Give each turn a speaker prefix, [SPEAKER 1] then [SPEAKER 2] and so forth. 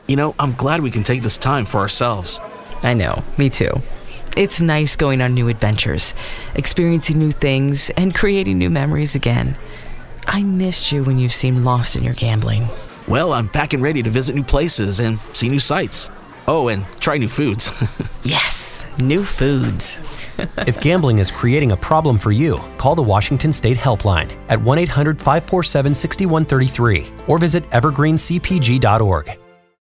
[SPEAKER 1] I'm glad we can take this time for ourselves.
[SPEAKER 2] I know, me too. It's nice going on new adventures, experiencing new things, and creating new memories again. I missed you when you seemed lost in your gambling.
[SPEAKER 1] Well, I'm back and ready to visit new places and see new sights. Oh, and try new foods.
[SPEAKER 2] Yes, new foods.
[SPEAKER 3] If gambling is creating a problem for you, call the Washington State Helpline at 1-800-547-6133 or visit evergreencpg.org.